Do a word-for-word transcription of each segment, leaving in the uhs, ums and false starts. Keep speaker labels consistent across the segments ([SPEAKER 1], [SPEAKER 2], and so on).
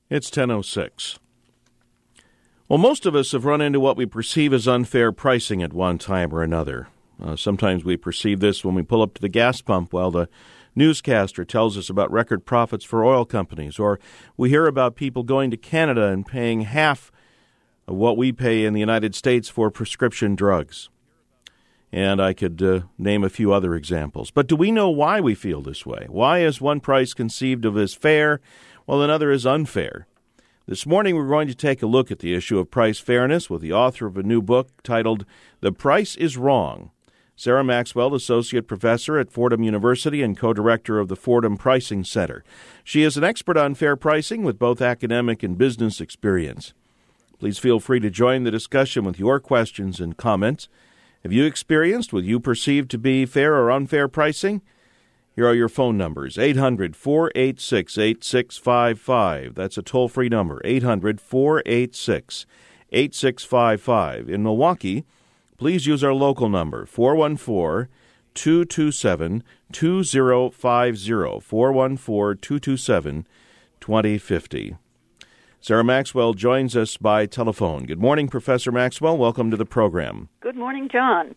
[SPEAKER 1] It's ten oh six. Well, most of us have run into what we perceive as unfair pricing at one time or another. Uh, sometimes we perceive this when we pull up to the gas pump while the newscaster tells us about record profits for oil companies, or we hear about people going to Canada and paying half of what we pay in the United States for prescription drugs. And I could uh, name a few other examples. But do we know why we feel this way? Why is one price conceived of as fair while another is unfair? This morning we're going to take a look at the issue of price fairness with the author of a new book titled The Price is Wrong. Sarah Maxwell, Associate Professor at Fordham University and co-director of the Fordham Pricing Center. She is an expert on fair pricing with both academic and business experience. Please feel free to join the discussion with your questions and comments. Have you experienced what you perceive to be fair or unfair pricing? Here are your phone numbers, eight hundred, four eight six, eight six five five. That's a toll-free number, eight hundred, four eight six, eight six five five. In Milwaukee, please use our local number, four one four, two two seven, two zero five zero, four one four, two two seven, two zero five zero. Sarah Maxwell joins us by telephone. Good morning, Professor Maxwell. Welcome to the program.
[SPEAKER 2] Good morning, John.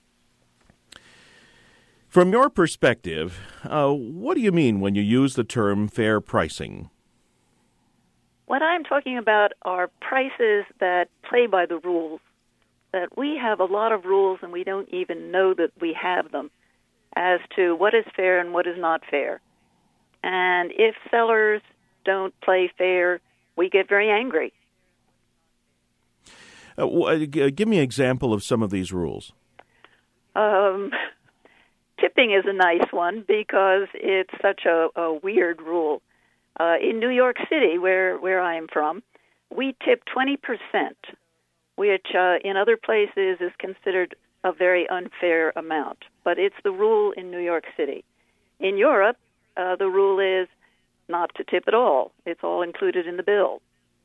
[SPEAKER 1] From your perspective, uh, what do you mean when you use the term fair pricing?
[SPEAKER 2] What I'm talking about are prices that play by the rules, that we have a lot of rules and we don't even know that we have them as to what is fair and what is not fair. And if sellers don't play fair, we get very angry.
[SPEAKER 1] Uh, w- uh, give me an example of some of these rules.
[SPEAKER 2] Um... Tipping is a nice one because it's such a, a weird rule. Uh, in New York City, where, where I am from, we tip twenty percent, which uh, in other places is considered a very unfair amount. But it's the rule in New York City. In Europe, uh, the rule is not to tip at all. It's all included in the bill.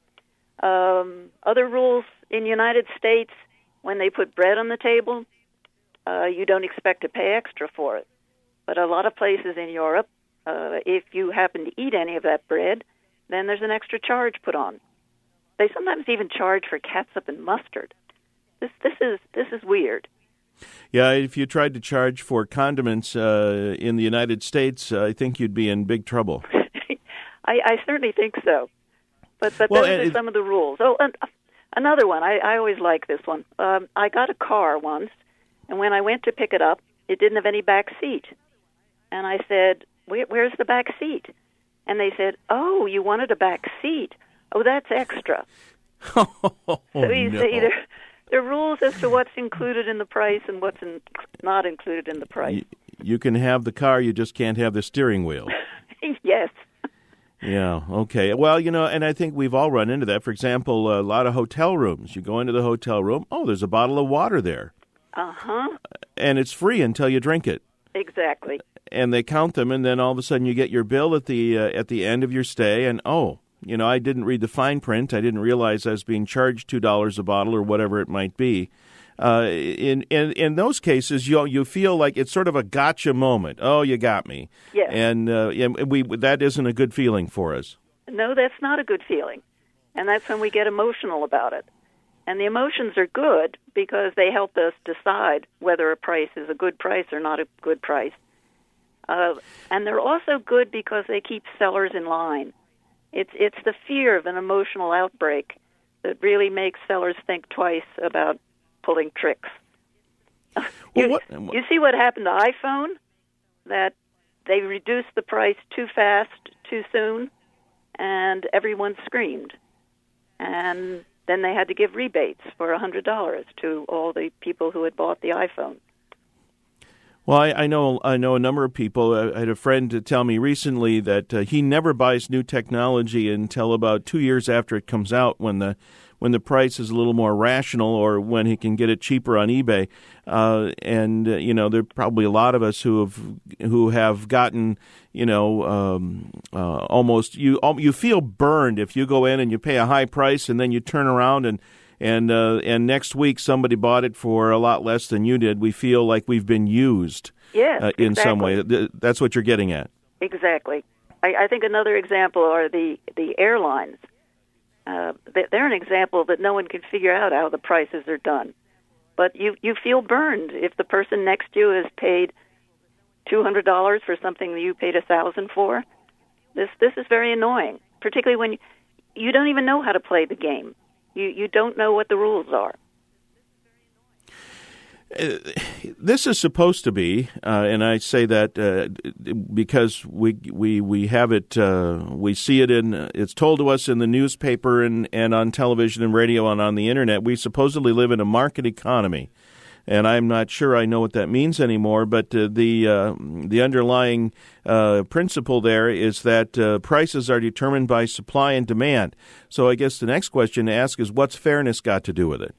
[SPEAKER 2] Um, other rules in the United States, when they put bread on the table, Uh, you don't expect to pay extra for it. But a lot of places in Europe, uh, if you happen to eat any of that bread, then there's an extra charge put on. They sometimes even charge for catsup and mustard. This this is this is weird.
[SPEAKER 1] Yeah, if you tried to charge for condiments uh, in the United States, uh, I think you'd be in big trouble.
[SPEAKER 2] I, I certainly think so. But but
[SPEAKER 1] well,
[SPEAKER 2] those are
[SPEAKER 1] it,
[SPEAKER 2] some of the rules. Oh, and another one. I, I always like this one. Um, I got a car once. And when I went to pick it up, it didn't have any back seat. And I said, Where, where's the back seat? And they said, oh, you wanted a back seat. Oh, that's extra.
[SPEAKER 1] Oh,
[SPEAKER 2] so you
[SPEAKER 1] no.
[SPEAKER 2] see, there, there are rules as to what's included in the price and what's in, not included in the price.
[SPEAKER 1] You, you can have the car, you just can't have the steering wheel.
[SPEAKER 2] Yes.
[SPEAKER 1] Yeah, okay. Well, you know, and I think we've all run into that. For example, a lot of hotel rooms. You go into the hotel room, oh, there's a bottle of water there.
[SPEAKER 2] Uh-huh.
[SPEAKER 1] And it's free until you drink it.
[SPEAKER 2] Exactly.
[SPEAKER 1] And they count them, and then all of a sudden you get your bill at the uh, at the end of your stay, and oh, you know, I didn't read the fine print. I didn't realize I was being charged two dollars a bottle or whatever it might be. Uh, in in in those cases, you you feel like it's sort of a gotcha moment. Oh, you got me.
[SPEAKER 2] Yes.
[SPEAKER 1] And uh, and we that isn't a good feeling for us.
[SPEAKER 2] No, that's not a good feeling, and that's when we get emotional about it. And the emotions are good because they help us decide whether a price is a good price or not a good price. Uh, and they're also good because they keep sellers in line. It's it's the fear of an emotional outbreak that really makes sellers think twice about pulling tricks.
[SPEAKER 1] Well,
[SPEAKER 2] you,
[SPEAKER 1] what,
[SPEAKER 2] you see what happened to iPhone? That they reduced the price too fast, too soon, and everyone screamed. And then they had to give rebates for one hundred dollars to all the people who had bought the iPhone.
[SPEAKER 1] Well, I, I know I know a number of people. I had a friend tell me recently that uh, he never buys new technology until about two years after it comes out, when the when the price is a little more rational, or when he can get it cheaper on eBay. Uh, and uh, you know, there are probably a lot of us who have who have gotten, you know, um, uh, almost you you feel burned if you go in and you pay a high price and then you turn around and. And uh, and next week somebody bought it for a lot less than you did. We feel like we've been used
[SPEAKER 2] yes,
[SPEAKER 1] uh, in
[SPEAKER 2] exactly.
[SPEAKER 1] some way. That's what you're getting at.
[SPEAKER 2] Exactly. I, I think another example are the, the airlines. Uh, they're an example that no one can figure out how the prices are done. But you you feel burned if the person next to you has paid two hundred dollars for something that you paid one thousand dollars for. This this is very annoying, particularly when you, you don't even know how to play the game. You you don't know what the rules are.
[SPEAKER 1] Uh, this is supposed to be, uh, and I say that uh, because we we we have it, uh, we see it in, it's told to us in the newspaper and, and on television and radio and on the internet. We supposedly live in a market economy, and I'm not sure I know what that means anymore. But uh, the uh, the underlying uh, principle there is that uh, prices are determined by supply and demand. So I guess the next question to ask is, what's fairness got to do with it?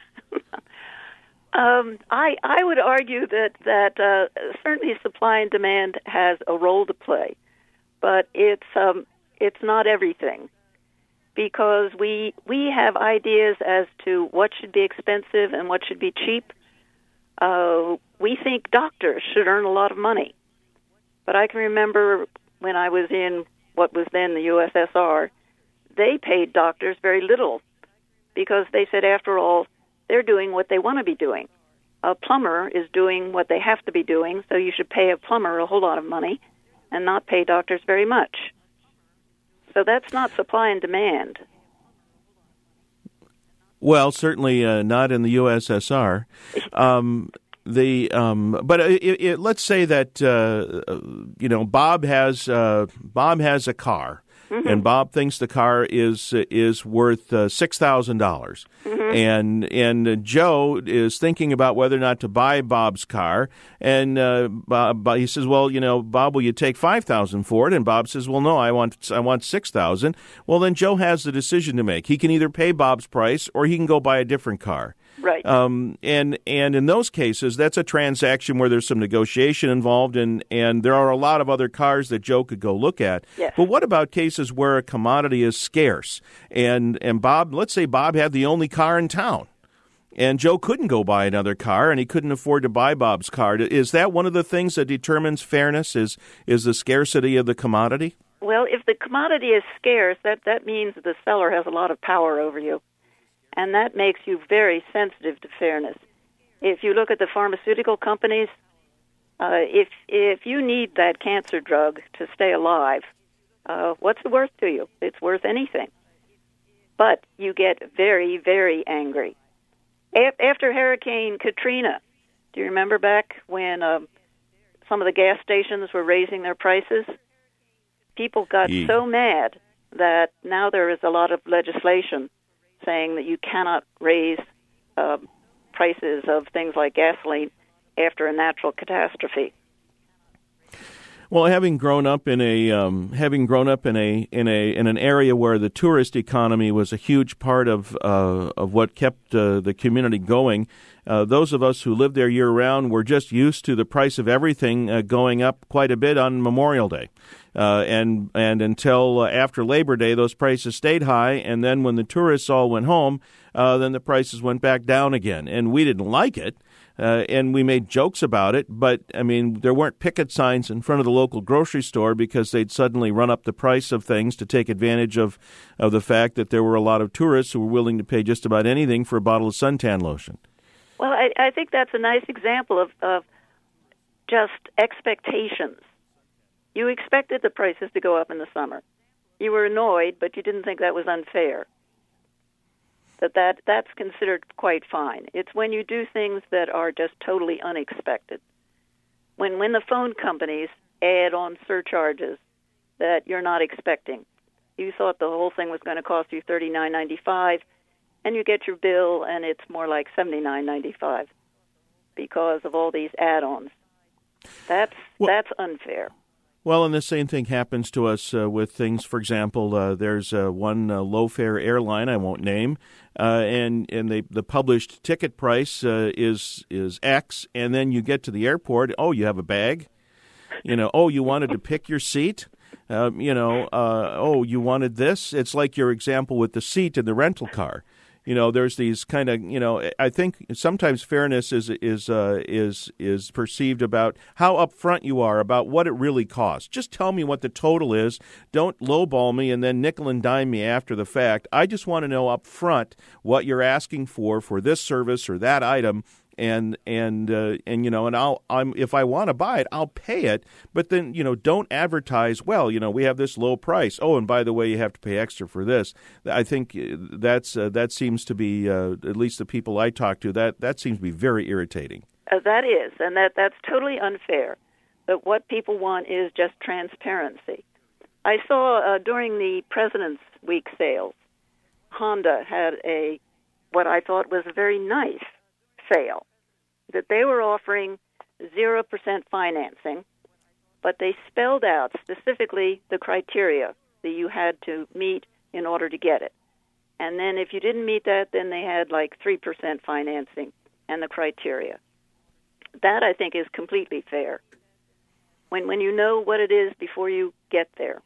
[SPEAKER 2] Um, I, I would argue that that uh, certainly supply and demand has a role to play, but it's um, it's not everything, because we we have ideas as to what should be expensive and what should be cheap. Uh, we think doctors should earn a lot of money, but I can remember when I was in what was then the U S S R, they paid doctors very little because they said, after all, they're doing what they want to be doing. A plumber is doing what they have to be doing, so you should pay a plumber a whole lot of money and not pay doctors very much. So that's not supply and demand.
[SPEAKER 1] Well, certainly uh, not in the U S S R. Um, the um, but it, it, let's say that uh, you know Bob has uh, Bob has a car. Mm-hmm. And Bob thinks the car is is worth uh, six thousand dollars, mm-hmm. and and uh, Joe is thinking about whether or not to buy Bob's car, and uh, Bob, he says, "Well, you know, Bob, will you take five thousand for it?" And Bob says, "Well, no, I want I want six thousand." Well, then Joe has the decision to make. He can either pay Bob's price or he can go buy a different car.
[SPEAKER 2] Right.
[SPEAKER 1] Um, and and in those cases, that's a transaction where there's some negotiation involved, and, and there are a lot of other cars that Joe could go look at.
[SPEAKER 2] Yes.
[SPEAKER 1] But what about cases where a commodity is scarce? And and Bob, let's say Bob had the only car in town, and Joe couldn't go buy another car, and he couldn't afford to buy Bob's car. Is that one of the things that determines fairness, is is the scarcity of the commodity?
[SPEAKER 2] Well, if the commodity is scarce, that, that means the seller has a lot of power over you. And that makes you very sensitive to fairness. If you look at the pharmaceutical companies, uh, if if you need that cancer drug to stay alive, uh, what's it worth to you? It's worth anything. But you get very, very angry. A- after Hurricane Katrina, do you remember back when um, some of the gas stations were raising their prices? People got
[SPEAKER 1] yeah.
[SPEAKER 2] so mad that now there is a lot of legislation saying that you cannot raise uh, prices of things like gasoline after a natural catastrophe.
[SPEAKER 1] Well, having grown up in a um, having grown up in a in a in an area where the tourist economy was a huge part of uh, of what kept uh, the community going, uh, those of us who lived there year round were just used to the price of everything uh, going up quite a bit on Memorial Day. Uh, and and until uh, after Labor Day, those prices stayed high, and then when the tourists all went home, uh, then the prices went back down again. And we didn't like it, uh, and we made jokes about it, but, I mean, there weren't picket signs in front of the local grocery store because they'd suddenly run up the price of things to take advantage of, of the fact that there were a lot of tourists who were willing to pay just about anything for a bottle of suntan lotion.
[SPEAKER 2] Well, I, I think that's a nice example of, of just expectations. You expected the prices to go up in the summer. You were annoyed, but you didn't think that was unfair. That, that that's considered quite fine. It's when you do things that are just totally unexpected. When when the phone companies add on surcharges that you're not expecting. You thought the whole thing was going to cost you thirty-nine ninety-five, and you get your bill and it's more like seventy-nine ninety-five because of all these add-ons. That's well, that's unfair.
[SPEAKER 1] Well, and the same thing happens to us uh, with things. For example, uh, there's uh, one uh, low-fare airline I won't name, uh, and and they, the published ticket price uh, is is X, and then you get to the airport. Oh, you have a bag. You know. Oh, you wanted to pick your seat. Um, you know. Uh, oh, you wanted this. It's like your example with the seat in the rental car. You know, there's these kind of, you know, I think sometimes fairness is is uh, is is perceived about how upfront you are about what it really costs. Just tell me what the total is. Don't lowball me and then nickel and dime me after the fact. I just want to know up front what you're asking for for this service or that item. And and uh, and you know, and I'll I'm if I want to buy it, I'll pay it. But then, you know, don't advertise. Well, you know, we have this low price. Oh, and by the way, you have to pay extra for this. I think that's uh, that seems to be uh, at least the people I talk to. That that seems to be very irritating.
[SPEAKER 2] Uh, that is, and that that's totally unfair. But what people want is just transparency. I saw uh, during the President's Week sales, Honda had a what I thought was a very nice sale, that they were offering zero percent financing, but they spelled out specifically the criteria that you had to meet in order to get it. And then if you didn't meet that, then they had like three percent financing and the criteria. That, I think, is completely fair. When when you know what it is before you get there.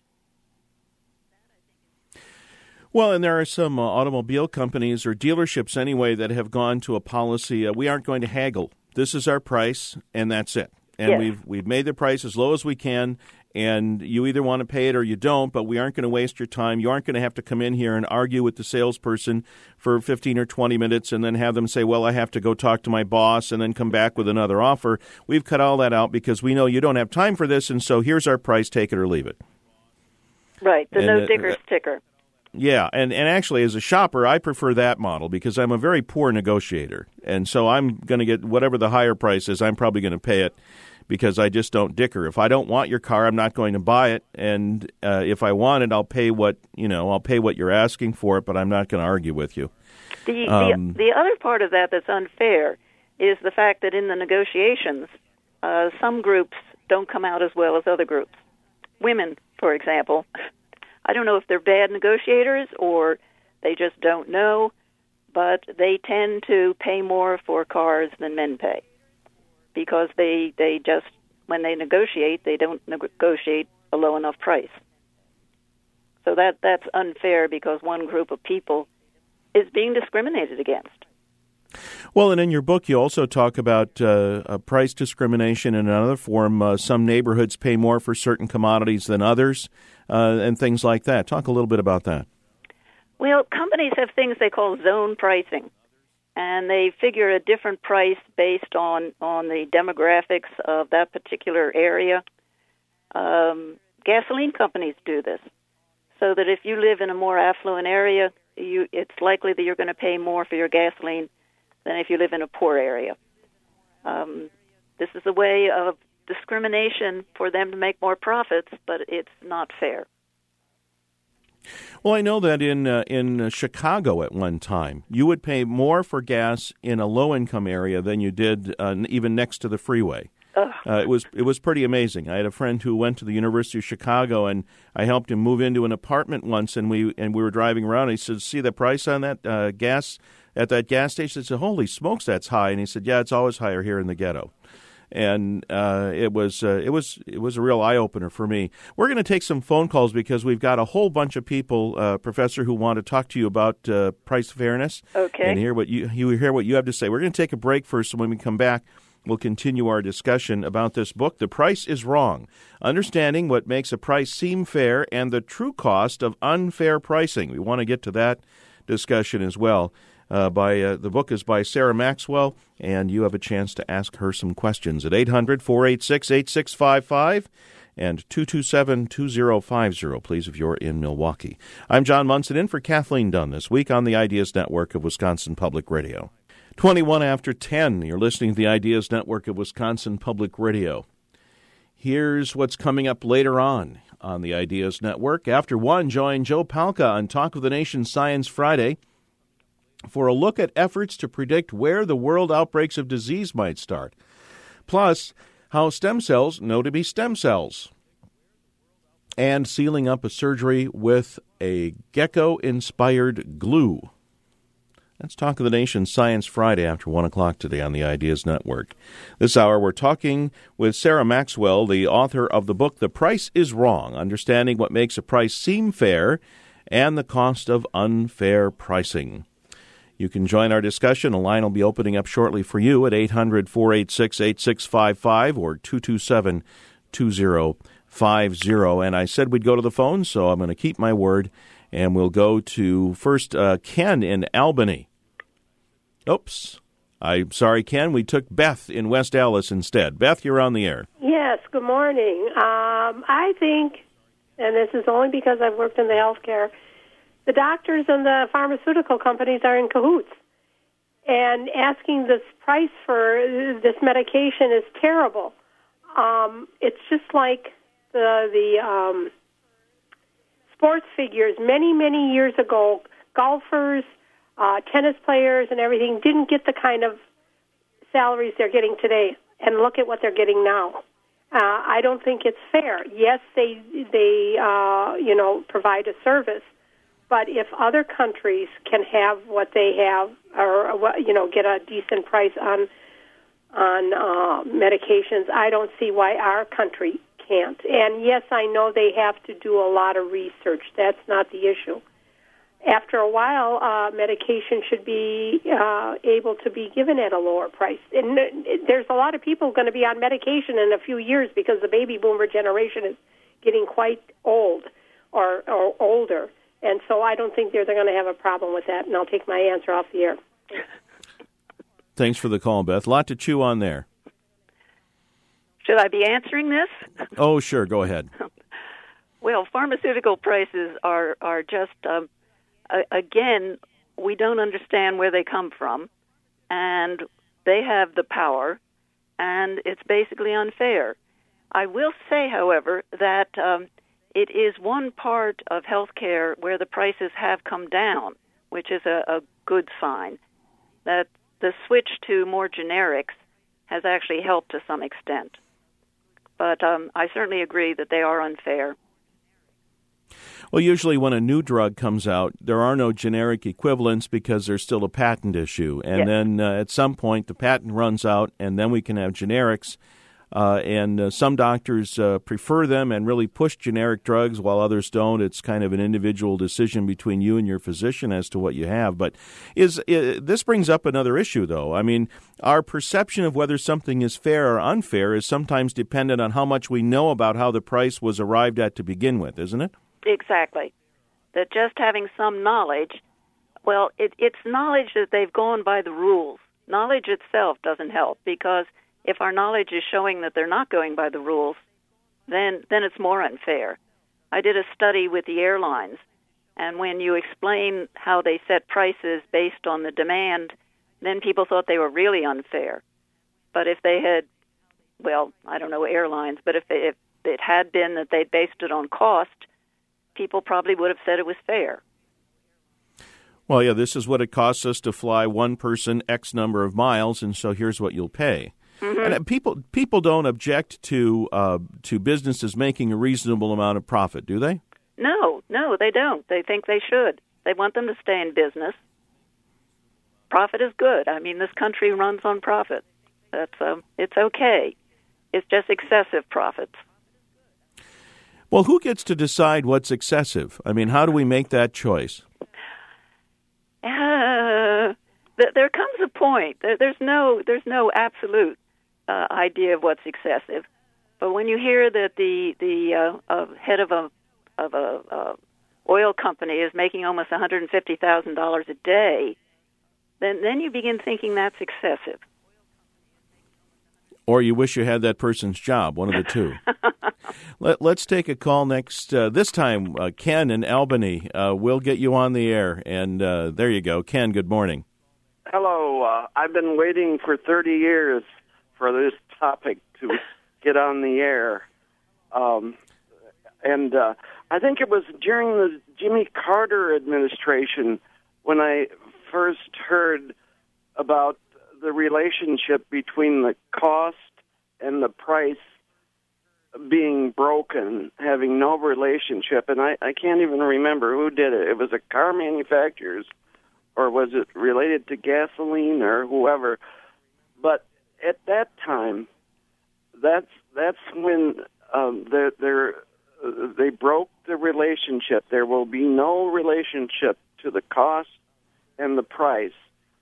[SPEAKER 1] Well, and there are some uh, automobile companies or dealerships anyway that have gone to a policy, uh, we aren't going to haggle. This is our price, and that's it. And
[SPEAKER 2] yes.
[SPEAKER 1] we've we've made the price as low as we can, and you either want to pay it or you don't, but we aren't going to waste your time. You aren't going to have to come in here and argue with the salesperson for fifteen or twenty minutes and then have them say, well, I have to go talk to my boss and then come back with another offer. We've cut all that out because we know you don't have time for this, and so here's our price, take it or leave it.
[SPEAKER 2] Right, the
[SPEAKER 1] and,
[SPEAKER 2] no
[SPEAKER 1] uh,
[SPEAKER 2] diggers sticker.
[SPEAKER 1] Yeah, and, and actually, as a shopper, I prefer that model because I'm a very poor negotiator. And so I'm going to get whatever the higher price is, I'm probably going to pay it because I just don't dicker. If I don't want your car, I'm not going to buy it. And uh, if I want it, I'll pay what, you know, I'll pay what you're asking for it, but I'm not going to argue with you.
[SPEAKER 2] The,
[SPEAKER 1] um,
[SPEAKER 2] the, the other part of that that's unfair is the fact that in the negotiations, uh, some groups don't come out as well as other groups. Women, for example, I don't know if they're bad negotiators or they just don't know, but they tend to pay more for cars than men pay because they, they just, when they negotiate, they don't negotiate a low enough price. So that that's unfair because one group of people is being discriminated against.
[SPEAKER 1] Well, and in your book, you also talk about uh, uh, price discrimination in another form. Uh, some neighborhoods pay more for certain commodities than others, uh, and things like that. Talk a little bit about that.
[SPEAKER 2] Well, companies have things they call zone pricing, and they figure a different price based on, on the demographics of that particular area. Um, gasoline companies do this, so that if you live in a more affluent area, you, it's likely that you're going to pay more for your gasoline than if you live in a poor area. Um, this is a way of discrimination for them to make more profits, but it's not fair.
[SPEAKER 1] Well, I know that in uh, in Chicago at one time, you would pay more for gas in a low-income area than you did uh, even next to the freeway. Uh, it was it was pretty amazing. I had a friend who went to the University of Chicago, and I helped him move into an apartment once, and we and we were driving around. And he said, "See the price on that uh, gas at that gas station?" I said, "Holy smokes, that's high!" And he said, "Yeah, it's always higher here in the ghetto." And uh, it was uh, it was it was a real eye opener for me. We're going to take some phone calls because we've got a whole bunch of people, uh, Professor, who want to talk to you about uh, price fairness.
[SPEAKER 2] Okay.
[SPEAKER 1] And hear what you you hear what you have to say. We're going to take a break first, and when we come back, we'll continue our discussion about this book, The Price is Wrong, Understanding What Makes a Price Seem Fair and the True Cost of Unfair Pricing. We want to get to that discussion as well. Uh, by uh, the book is by Sarah Maxwell, and you have a chance to ask her some questions at eight hundred, four eight six, eight six five five and two two seven, two zero five zero, please, if you're in Milwaukee. I'm John Munson, in for Kathleen Dunn this week on the Ideas Network of Wisconsin Public Radio. twenty-one after ten, you're listening to the Ideas Network of Wisconsin Public Radio. Here's what's coming up later on on the Ideas Network. After one, join Joe Palca on Talk of the Nation Science Friday for a look at efforts to predict where the world outbreaks of disease might start. Plus, how stem cells know to be stem cells. And sealing up a surgery with a gecko-inspired glue. That's Talk of the Nation Science Friday after one o'clock today on the Ideas Network. This hour, we're talking with Sarah Maxwell, the author of the book, The Price is Wrong, Understanding What Makes a Price Seem Fair and the Cost of Unfair Pricing. You can join our discussion. A line will be opening up shortly for you at eight hundred, four eight six, eight six five five or two two seven, two zero five zero. And I said we'd go to the phone, so I'm going to keep my word, and we'll go to first uh, Ken in Albany. Oops. I'm sorry, Ken. We took Beth in West Allis instead. Beth, you're on the air.
[SPEAKER 3] Yes, good morning. Um, I think, and this is only because I've worked in the healthcare, the doctors and the pharmaceutical companies are in cahoots. And asking this price for this medication is terrible. Um, it's just like the, the um, sports figures. Many, many years ago, golfers, Uh, tennis players and everything didn't get the kind of salaries they're getting today, and look at what they're getting now. Uh, I don't think it's fair. Yes, they they uh, you know provide a service, but if other countries can have what they have, or you know get a decent price on on uh, medications, I don't see why our country can't. And yes, I know they have to do a lot of research. That's not the issue. After a while, uh, medication should be uh, able to be given at a lower price. And there's a lot of people going to be on medication in a few years because the baby boomer generation is getting quite old or, or older. And so I don't think they're, they're going to have a problem with that, and I'll take my answer off the air.
[SPEAKER 1] Thanks for the call, Beth. A lot to chew on there.
[SPEAKER 2] Should I be answering this?
[SPEAKER 1] Oh, sure. Go ahead.
[SPEAKER 2] Well, pharmaceutical prices are, are just... Um, Again, we don't understand where they come from, and they have the power, and it's basically unfair. I will say, however, that um, it is one part of healthcare where the prices have come down, which is a, a good sign. That the switch to more generics has actually helped to some extent. But um, I certainly agree that they are unfair.
[SPEAKER 1] Well, usually when a new drug comes out, there are no generic equivalents because there's still a patent issue. And
[SPEAKER 2] yes.
[SPEAKER 1] then uh, at some point, the patent runs out, and then we can have generics. Uh, and uh, some doctors uh, prefer them and really push generic drugs, while others don't. It's kind of an individual decision between you and your physician as to what you have. But is uh, this brings up another issue, though. I mean, our perception of whether something is fair or unfair is sometimes dependent on how much we know about how the price was arrived at to begin with, isn't it?
[SPEAKER 2] Exactly. That just having some knowledge, well, it, it's knowledge that they've gone by the rules. Knowledge itself doesn't help, because if our knowledge is showing that they're not going by the rules, then then it's more unfair. I did a study with the airlines, and when you explain how they set prices based on the demand, then people thought they were really unfair. But if they had, well, I don't know airlines, but if, they, if it had been that they based it on cost, people probably would have said it was fair.
[SPEAKER 1] Well, yeah, this is what it costs us to fly one person X number of miles, and so here's what you'll pay. Mm-hmm. And people people don't object to uh, to businesses making a reasonable amount of profit, do they?
[SPEAKER 2] No, no, they don't. They think they should. They want them to stay in business. Profit is good. I mean, this country runs on profit. That's um, it's okay. It's just excessive profits.
[SPEAKER 1] Well, who gets to decide what's excessive? I mean, how do we make that choice?
[SPEAKER 2] Uh, th- there comes a point. There, there's no there's no absolute uh, idea of what's excessive. But when you hear that the the uh, uh, head of a of a uh, oil company is making almost one hundred fifty thousand dollars a day, then then you begin thinking that's excessive.
[SPEAKER 1] Or you wish you had that person's job, one of the two. Let, let's take a call next. Uh, this time, uh, Ken in Albany. Uh, we'll get you on the air. And uh, there you go. Ken, good morning.
[SPEAKER 4] Hello. Uh, I've been waiting for thirty years for this topic to get on the air. Um, and uh, I think it was during the Jimmy Carter administration when I first heard about the relationship between the cost and the price being broken, having no relationship. And I, I can't even remember who did it. It was the car manufacturers, or was it related to gasoline or whoever? But at that time, that's that's when um, they're, they're, they broke the relationship. There will be no relationship to the cost and the price.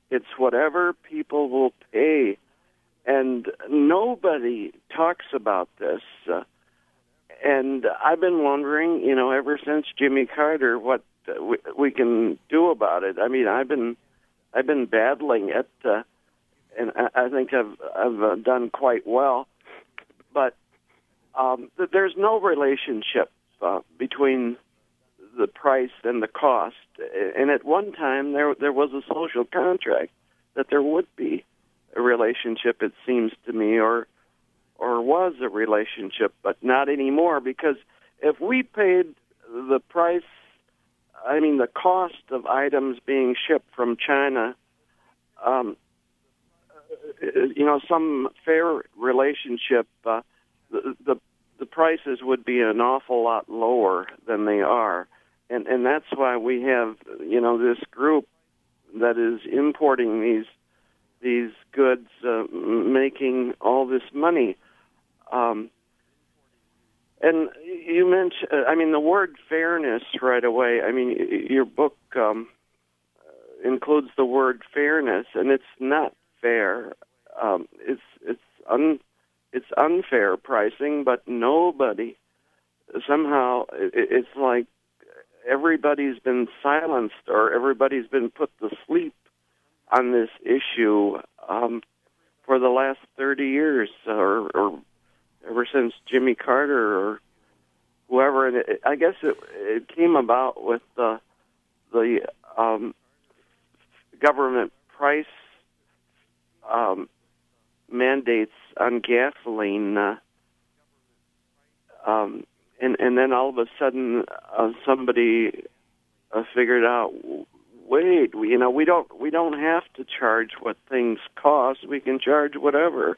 [SPEAKER 4] It's whatever people will pay. And nobody talks about this. Uh, and I've been wondering, you know, ever since Jimmy Carter, what uh, we, we can do about it. I mean, I've been I've been battling it, uh, and I, I think I've I've uh, done quite well. But um, there's no relationship uh, between the price and the cost. And at one time, there there was a social contract that there would be a relationship, it seems to me, or or was a relationship, but not anymore, because if we paid the price, I mean the cost of items being shipped from China, um, you know, some fair relationship, uh, the, the the prices would be an awful lot lower than they are. And and that's why we have, you know, this group that is importing these these goods, uh, making all this money. Um, and you mentioned, I mean, the word fairness right away. I mean, your book um, includes the word fairness, and it's not fair. Um, it's it's un it's unfair pricing, but nobody somehow it, it's like everybody's been silenced or everybody's been put to sleep on this issue um, for the last thirty years, or, or ever since Jimmy Carter or whoever. And it, I guess it, it came about with the the um, government price um, mandates on gasoline, uh, um, and and then all of a sudden uh, somebody uh, figured out, wait, we, you know, we don't we don't have to charge what things cost. We can charge whatever.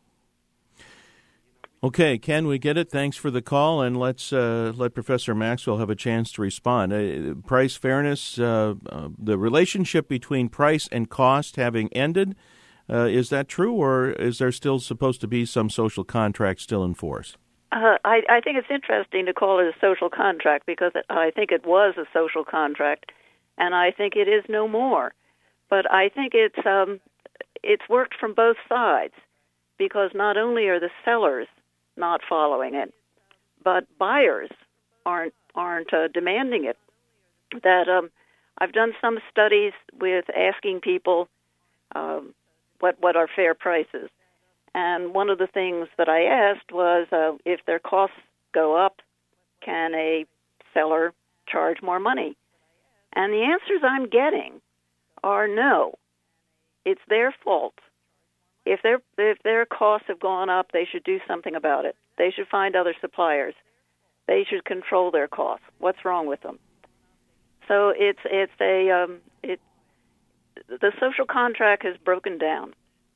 [SPEAKER 1] Okay, Ken, we get it. Thanks for the call, and let's uh, let Professor Maxwell have a chance to respond. Uh, price fairness, uh, uh, the relationship between price and cost having ended, uh, is that true, or is there still supposed to be some social contract still in force?
[SPEAKER 2] Uh, I, I think it's interesting to call it a social contract, because I think it was a social contract, and I think it is no more. But I think it's um, it's worked from both sides, because not only are the sellers not following it, but buyers aren't aren't uh, demanding it. That um, I've done some studies with asking people um, what what are fair prices, and one of the things that I asked was uh, if their costs go up, can a seller charge more money? And the answers I'm getting are no. It's their fault. If their if their costs have gone up, they should do something about it. They should find other suppliers. They should control their costs. What's wrong with them? So it's it's a um, it the social contract has broken down.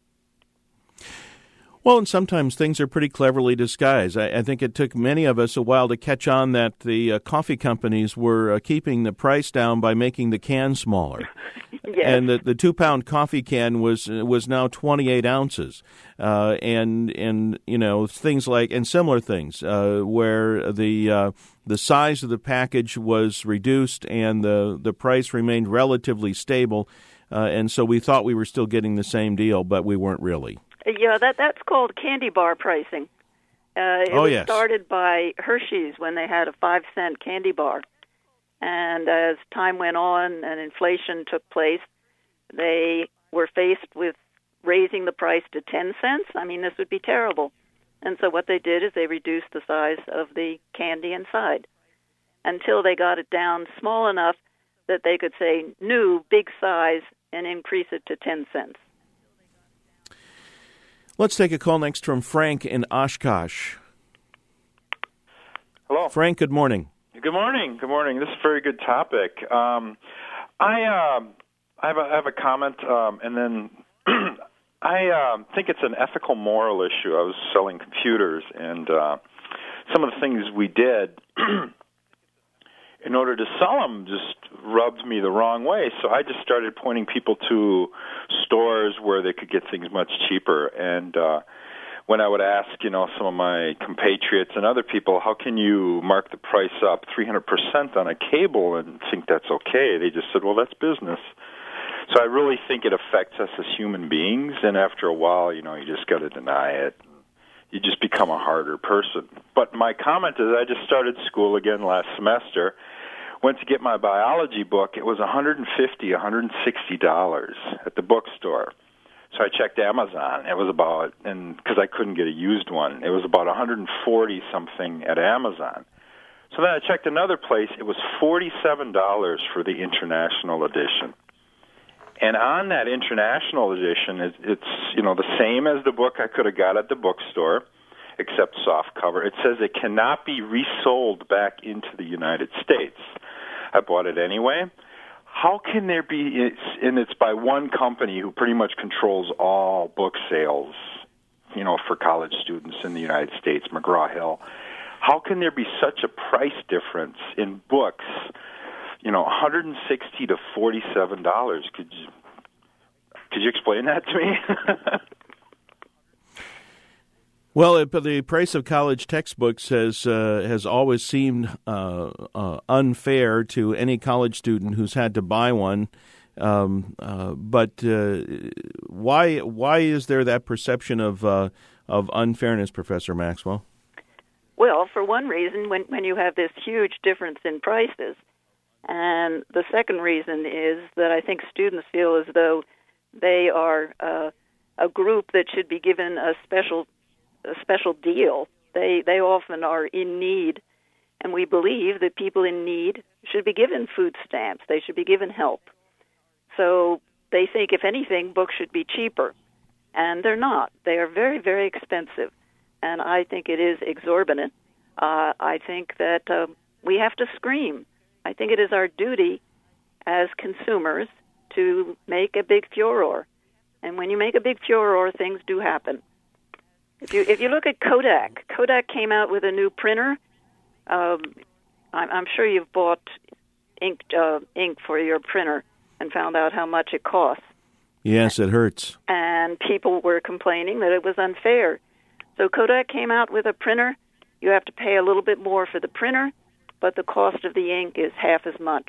[SPEAKER 1] Well, and sometimes things are pretty cleverly disguised. I, I think it took many of us a while to catch on that the uh, coffee companies were uh, keeping the price down by making the can smaller.
[SPEAKER 2] Yes.
[SPEAKER 1] And the, the two-pound coffee can was uh, was now twenty-eight ounces. Uh, and, and you know, things like, and similar things, uh, where the uh, the size of the package was reduced and the, the price remained relatively stable. Uh, and so we thought we were still getting the same deal, but we weren't really.
[SPEAKER 2] Yeah, that that's called candy bar pricing. Uh, it
[SPEAKER 1] oh,
[SPEAKER 2] was
[SPEAKER 1] yes.
[SPEAKER 2] started by Hershey's when they had a five cent candy bar. And as time went on and inflation took place, they were faced with raising the price to ten cents. I mean, this would be terrible. And so what they did is they reduced the size of the candy inside until they got it down small enough that they could say new, big size, and increase it to ten cents.
[SPEAKER 1] Let's take a call next from Frank in Oshkosh.
[SPEAKER 5] Hello.
[SPEAKER 1] Frank, good morning.
[SPEAKER 5] Good morning. Good morning. This is a very good topic. Um, I, uh, I, have a, I have a comment, um, and then I uh, think it's an ethical, moral issue. I was selling computers, and uh, some of the things we did in order to sell them just rubbed me the wrong way. So I just started pointing people to stores where they could get things much cheaper. And uh, when I would ask, you know, some of my compatriots and other people, how can you mark the price up three hundred percent on a cable and think that's okay? They just said, well, that's business. So I really think it affects us as human beings, and after a while, you know, you just got to deny it. You just become a harder person. But my comment is I just started school again last semester, went to get my biology book. It was one hundred fifty dollars, one hundred sixty dollars at the bookstore. So I checked Amazon. It was about, and because I couldn't get a used one, it was about one hundred forty something at Amazon. So then I checked another place. It was forty-seven dollars for the international edition. And on that international edition, it's, it's you know the same as the book I could have got at the bookstore, except soft cover. It says it cannot be resold back into the United States. I bought it anyway. How can there be, it's, and it's by one company who pretty much controls all book sales, you know, for college students in the United States, McGraw-Hill. How can there be such a price difference in books, you know, one hundred sixty dollars to forty-seven dollars? Could you, could you explain that to me?
[SPEAKER 1] Well, it, the price of college textbooks has uh, has always seemed uh, uh, unfair to any college student who's had to buy one. Um, uh, but uh, why why is there that perception of uh, of unfairness, Professor Maxwell?
[SPEAKER 2] Well, for one reason, when when you have this huge difference in prices, and the second reason is that I think students feel as though they are uh, a group that should be given a special a special deal. They they often are in need, and we believe that people in need should be given food stamps. They should be given help. So they think, if anything, books should be cheaper, and they're not. They are very, very expensive, and I think it is exorbitant. Uh, I think that uh, we have to scream. I think it is our duty as consumers to make a big furor, and when you make a big furor, things do happen. If you if you look at Kodak, Kodak came out with a new printer. Um, I'm, I'm sure you've bought ink uh, ink for your printer and found out how much it costs.
[SPEAKER 1] Yes, it hurts.
[SPEAKER 2] And people were complaining that it was unfair. So Kodak came out with a printer. You have to pay a little bit more for the printer, but the cost of the ink is half as much.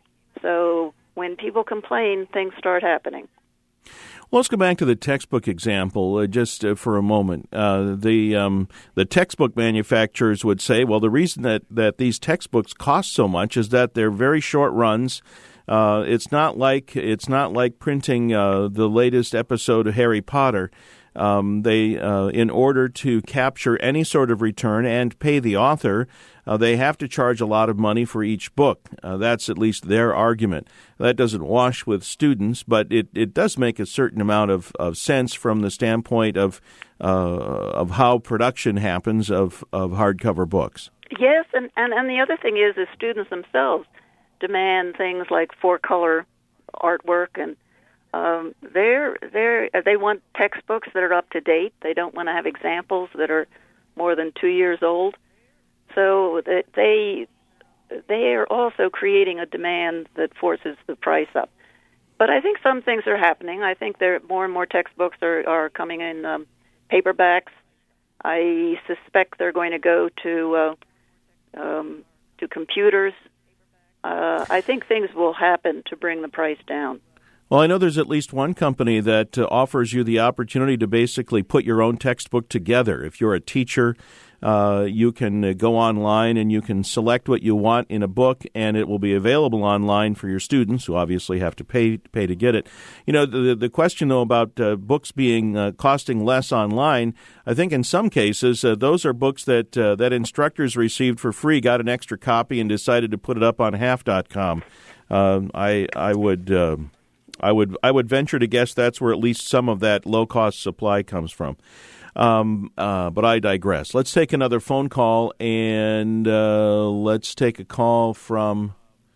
[SPEAKER 2] So when people complain, things start happening.
[SPEAKER 1] Well, let's go back to the textbook example uh, just uh, for a moment. Uh, the um, the textbook manufacturers would say, well, the reason that, that these textbooks cost so much is that they're very short runs. Uh, it's not like it's not like printing uh, the latest episode of Harry Potter. Um, they, uh, in order to capture any sort of return and pay the author, uh, they have to charge a lot of money for each book. Uh, that's at least their argument. That doesn't wash with students, but it, it does make a certain amount of, of sense from the standpoint of uh, of how production happens of, of hardcover books.
[SPEAKER 2] Yes, and, and, and the other thing is, is students themselves demand things like four-color artwork, and um, they're they're they want textbooks that are up to date. They don't want to have examples that are more than two years old. So that they they are also creating a demand that forces the price up. But I think some things are happening. I think there more and more textbooks are, are coming in um, paperbacks. I suspect they're going to go to uh, um, to computers. Uh, I think things will happen to bring the price down.
[SPEAKER 1] Well, I know there's at least one company that uh, offers you the opportunity to basically put your own textbook together. If you're a teacher, uh, you can uh, go online and you can select what you want in a book, and it will be available online for your students, who obviously have to pay pay to get it. You know, the the question though about uh, books being uh, costing less online, I think in some cases uh, those are books that uh, that instructors received for free, got an extra copy, and decided to put it up on half dot com. Uh, I I would. Uh, I would I would venture to guess that's where at least some of that low-cost supply comes from. Um, uh, but I digress. Let's take another phone call, and uh, let's take a call from,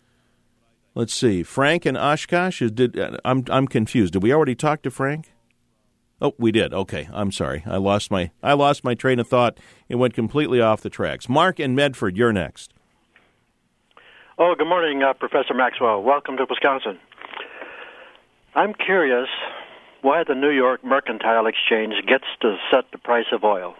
[SPEAKER 1] let's see, Frank in Oshkosh. Is, did, I'm I'm confused. Did we already talk to Frank? Oh, we did. Okay, I'm sorry. I lost my I lost my train of thought. It went completely off the tracks. Mark in Medford, you're next.
[SPEAKER 6] Oh, good morning, uh, Professor Maxwell. Welcome to Wisconsin. I'm curious why the New York Mercantile Exchange gets to set the price of oil.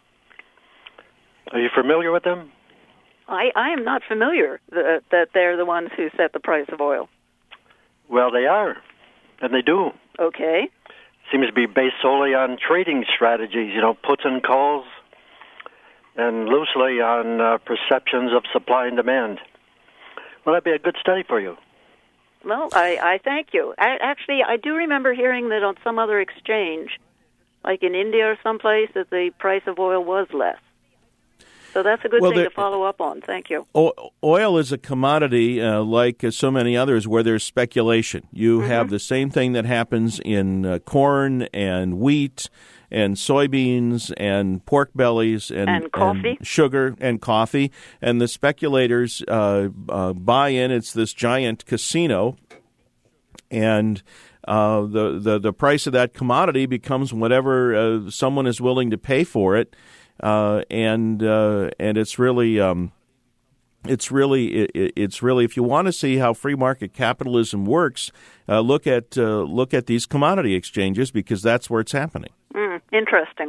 [SPEAKER 6] Are you familiar with them?
[SPEAKER 2] I, I am not familiar that, that they're the ones who set the price of oil.
[SPEAKER 6] Well, they are. and they do.
[SPEAKER 2] Okay.
[SPEAKER 6] Seems to be based solely on trading strategies, you know, puts and calls, and loosely on uh, perceptions of supply and demand. Well, that'd be a good study for you.
[SPEAKER 2] Well, I, I thank you. I, actually, I do remember hearing that on some other exchange, like in India or someplace, that the price of oil was less. So that's a good
[SPEAKER 1] well,
[SPEAKER 2] thing
[SPEAKER 1] there,
[SPEAKER 2] to follow up on. Thank you.
[SPEAKER 1] Oil is a commodity, uh, like uh, so many others, where there's speculation. You mm-hmm. have the same thing that happens in uh, corn and wheat and soybeans and pork bellies and,
[SPEAKER 2] and coffee,
[SPEAKER 1] and sugar and coffee. And the speculators uh, uh, buy in. It's this giant casino. And uh, the, the, the price of that commodity becomes whatever uh, someone is willing to pay for it. Uh, and uh, and it's really um, it's really it, it's really if you want to see how free market capitalism works, uh, look at uh, look at these commodity exchanges, because that's where it's happening.
[SPEAKER 2] Mm, interesting.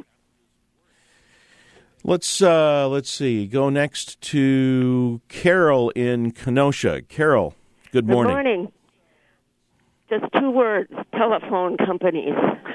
[SPEAKER 1] Let's uh, let's see. Go next to Carol in Kenosha. Carol, good morning.
[SPEAKER 7] Good morning. Just two words: telephone companies.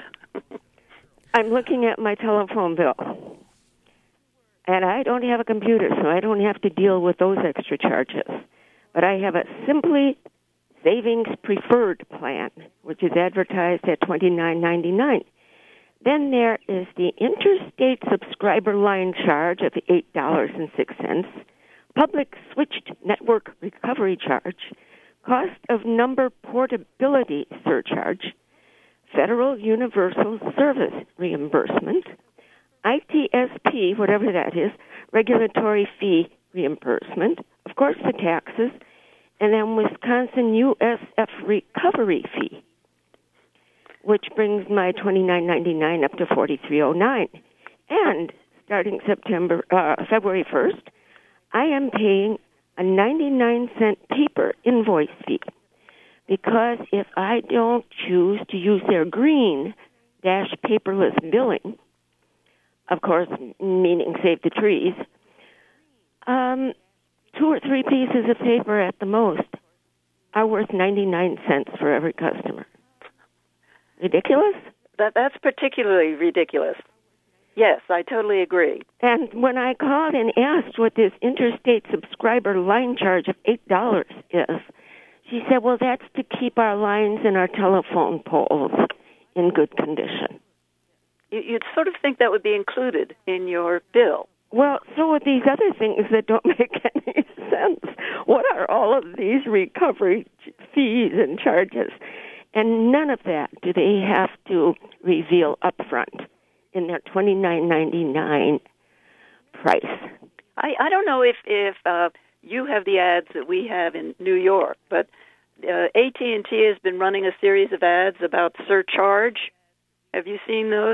[SPEAKER 7] I'm looking at my telephone bill. And I don't have a computer, so I don't have to deal with those extra charges. But I have a Simply Savings Preferred plan, which is advertised at twenty-nine ninety-nine. Then there is the Interstate Subscriber Line charge of eight dollars and six cents, Public Switched Network Recovery charge, Cost of Number Portability surcharge, Federal Universal Service reimbursement, I T S P, whatever that is, regulatory fee reimbursement, of course the taxes, and then Wisconsin U S F recovery fee, which brings my twenty-nine ninety-nine up to forty-three oh nine. And starting September, uh, February first, I am paying a ninety-nine cent paper invoice fee, because if I don't choose to use their green dash paperless billing, of course, meaning save the trees, um, two or three pieces of paper at the most are worth ninety-nine cents for every customer. Ridiculous?
[SPEAKER 2] That That's particularly ridiculous. Yes, I totally agree.
[SPEAKER 7] And when I called and asked what this interstate subscriber line charge of eight dollars is, she said, well, that's to keep our lines and our telephone poles in good condition.
[SPEAKER 2] You'd sort of think that would be included in your bill.
[SPEAKER 7] Well, so are these other things that don't make any sense. What are all of these recovery fees and charges? And none of that do they have to reveal up front in their twenty-nine ninety-nine price.
[SPEAKER 2] I, I don't know if, if uh, you have the ads that we have in New York, but uh, A T and T has been running a series of ads about surcharge. Have you seen those?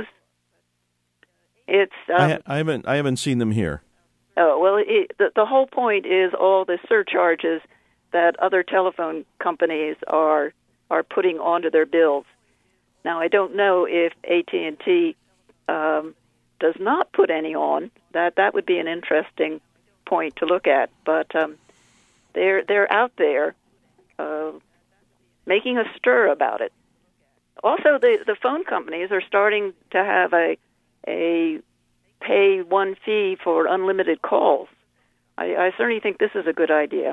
[SPEAKER 2] It's. Um,
[SPEAKER 1] I, ha- I haven't. I haven't seen them here.
[SPEAKER 2] Oh well, it, the the whole point is all the surcharges that other telephone companies are are putting onto their bills. Now, I don't know if A T and T um, does not put any on. That that would be an interesting point to look at. But um, they're they're out there uh, making a stir about it. Also, the the phone companies are starting to have a a pay one fee for unlimited calls. I, I certainly think this is a good idea.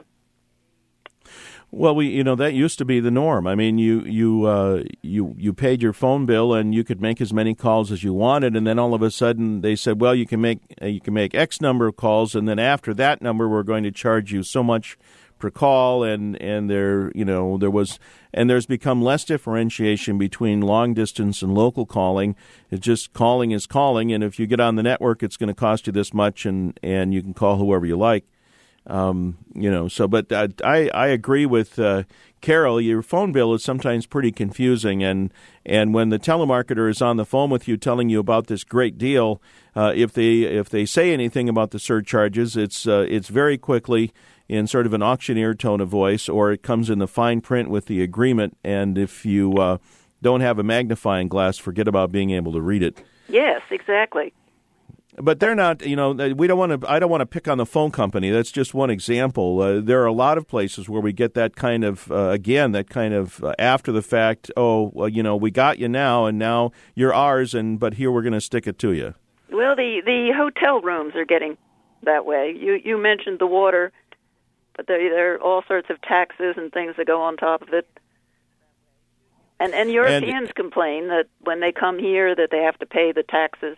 [SPEAKER 1] Well, we you know that used to be the norm. I mean, you you uh, you you paid your phone bill and you could make as many calls as you wanted, and then all of a sudden they said, well, you can make uh, you can make X number of calls, and then after that number, we're going to charge you so much per call, and and there you know there was and there's become less differentiation between long distance and local calling. It's just calling is calling, and if you get on the network, it's going to cost you this much, and and you can call whoever you like. Um, you know, so, but uh, I, I agree with uh, Carol. Your phone bill is sometimes pretty confusing, and, and when the telemarketer is on the phone with you telling you about this great deal, uh, if they if they say anything about the surcharges, it's uh, it's very quickly in sort of an auctioneer tone of voice, or it comes in the fine print with the agreement, and if you uh, don't have a magnifying glass, forget about being able to read it.
[SPEAKER 2] Yes, exactly.
[SPEAKER 1] But they're not, you know, we don't want to, I don't want to pick on the phone company. That's just one example. Uh, there are a lot of places where we get that kind of, uh, again, that kind of uh, after the fact, oh, well, you know, we got you now and now you're ours, and but here we're going to stick it to you.
[SPEAKER 2] Well, the, the hotel rooms are getting that way. You you mentioned the water, but there, there are all sorts of taxes and things that go on top of it. And, and Europeans and, complain that when they come here that they have to pay the taxes.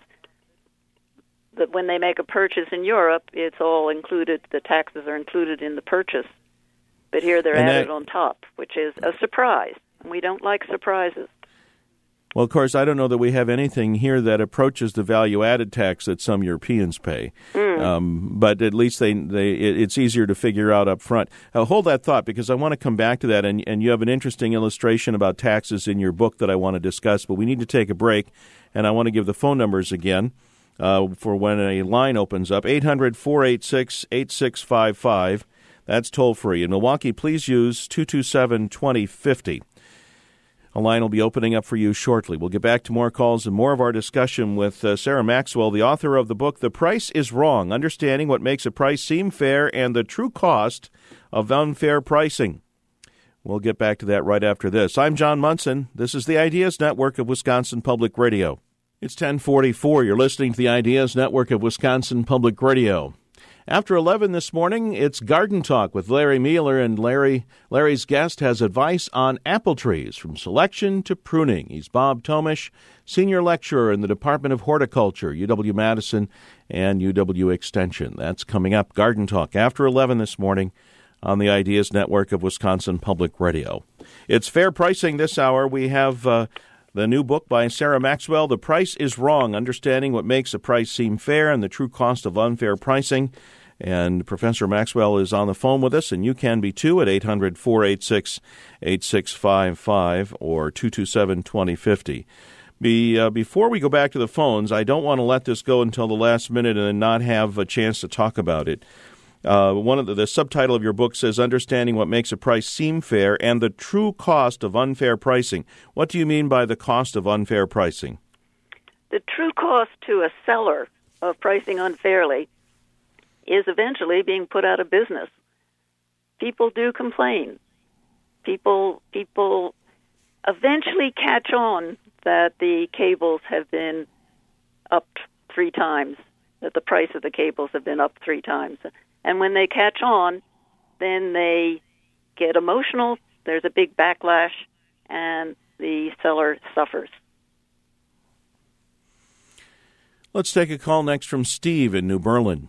[SPEAKER 2] That when they make a purchase in Europe, it's all included, the taxes are included in the purchase. But here they're added that, on top, which is a surprise. And we don't like surprises.
[SPEAKER 1] Well, of course, I don't know that we have anything here that approaches the value-added tax that some Europeans pay. Mm. Um, but at least they, they it, it's easier to figure out up front. Uh, hold that thought, because I want to come back to that, and, and you have an interesting illustration about taxes in your book that I want to discuss. But we need to take a break, and I want to give the phone numbers again. Uh, for when a line opens up, eight hundred, four eight six, eight six five five. That's toll-free. In Milwaukee, please use two two seven, two zero five zero. A line will be opening up for you shortly. We'll get back to more calls and more of our discussion with uh, Sarah Maxwell, the author of the book, The Price is Wrong, Understanding What Makes a Price Seem Fair and the True Cost of Unfair Pricing. We'll get back to that right after this. I'm John Munson. This is the Ideas Network of Wisconsin Public Radio. It's ten forty-four. You're listening to the Ideas Network of Wisconsin Public Radio. After eleven this morning, it's Garden Talk with Larry Mueller, and Larry Larry's guest has advice on apple trees from selection to pruning. He's Bob Tomish, Senior Lecturer in the Department of Horticulture, U W-Madison and U W Extension. That's coming up, Garden Talk, after eleven this morning on the Ideas Network of Wisconsin Public Radio. It's fair pricing this hour. We have... Uh, The new book by Sarah Maxwell, The Price is Wrong, Understanding What Makes a Price Seem Fair and the True Cost of Unfair Pricing. And Professor Maxwell is on the phone with us, and you can be too at eight hundred, four eight six, eight six five five or two two seven, two zero five zero. Be, uh, before we go back to the phones, I don't want to let this go until the last minute and then not have a chance to talk about it. Uh, one of the, the subtitle of your book says, Understanding What Makes a Price Seem Fair and the True Cost of Unfair Pricing. What do you mean by the cost of unfair pricing?
[SPEAKER 2] The true cost to a seller of pricing unfairly is eventually being put out of business. People do complain. People, people eventually catch on that the cables have been upped three times, that the price of the cables have been up three times. And when they catch on, then they get emotional, there's a big backlash, and the seller suffers.
[SPEAKER 1] Let's take a call next from Steve in New Berlin.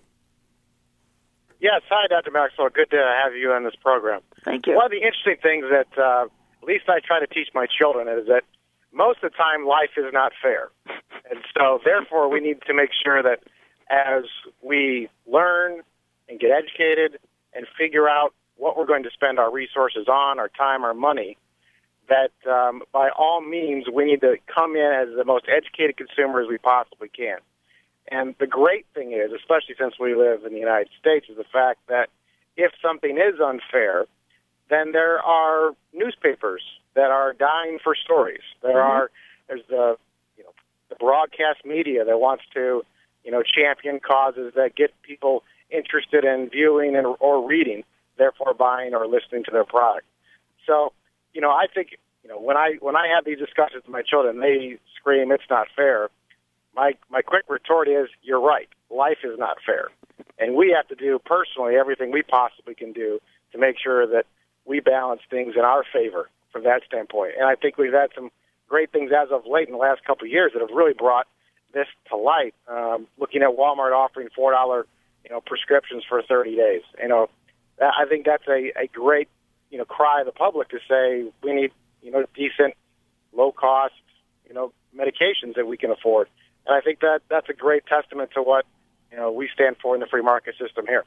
[SPEAKER 8] Yes, hi, Doctor Maxwell. Good to have you on this program.
[SPEAKER 2] Thank you.
[SPEAKER 8] One of the interesting things that uh, at least I try to teach my children is that most of the time life is not fair. And so, therefore, we need to make sure that as we learn and get educated and figure out what we're going to spend our resources on, our time, our money, that um, by all means we need to come in as the most educated consumer as we possibly can. And the great thing is, especially since we live in the United States, is the fact that if something is unfair, then there are newspapers that are dying for stories. There mm-hmm. are there's the you know the broadcast media that wants to you know champion causes that get people interested in viewing and or reading, therefore buying or listening to their product. So, you know, I think, you know, when I when I have these discussions with my children, they scream, "It's not fair." My my quick retort is, "You're right. Life is not fair." And we have to do personally everything we possibly can do to make sure that we balance things in our favor from that standpoint. And I think we've had some great things as of late in the last couple of years that have really brought this to light. Um, looking at Walmart offering four dollars you know, prescriptions for thirty days. You know, I think that's a, a great, you know, cry of the public to say we need, you know, decent, low-cost, you know, medications that we can afford. And I think that that's a great testament to what, you know, we stand for in the free market system here.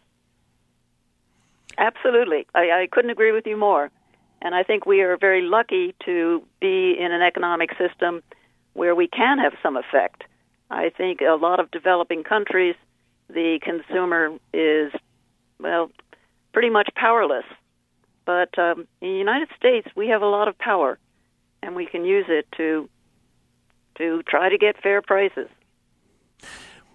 [SPEAKER 2] Absolutely. I, I couldn't agree with you more. And I think we are very lucky to be in an economic system where we can have some effect. I think a lot of developing countries, the consumer is, well, pretty much powerless. But um, in the United States, we have a lot of power, and we can use it to to try to get fair prices.